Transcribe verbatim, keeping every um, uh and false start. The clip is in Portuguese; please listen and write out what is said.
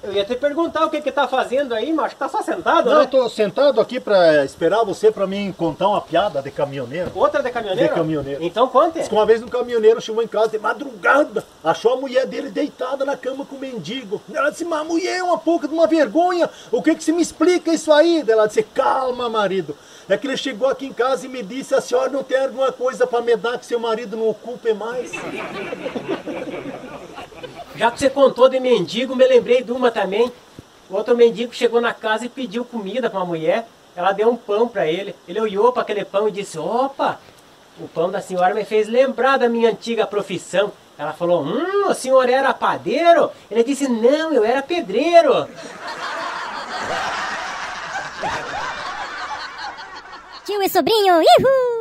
Eu ia te perguntar o que que tá fazendo aí, mas acho que tá só sentado, Não, né? eu tô sentado aqui pra esperar você pra mim contar uma piada de caminhoneiro. Outra de caminhoneiro? De caminhoneiro. Então conte. Diz que uma vez um caminhoneiro chegou em casa de madrugada, achou a mulher dele deitada na cama com o mendigo. Ela disse, mas a mulher é uma pouca de uma vergonha, o que que você me explica isso aí? Ela disse, calma, marido. É que ele chegou aqui em casa e me disse, a senhora não tem alguma coisa pra me dar que seu marido não ocupe mais? Já que você contou de mendigo, me lembrei de uma também. O outro mendigo chegou na casa e pediu comida para uma mulher. Ela deu um pão para ele. Ele olhou para aquele pão e disse, opa, o pão da senhora me fez lembrar da minha antiga profissão. Ela falou, hum, o senhor era padeiro? Ele disse, não, eu era pedreiro. Tio e sobrinho, ihu!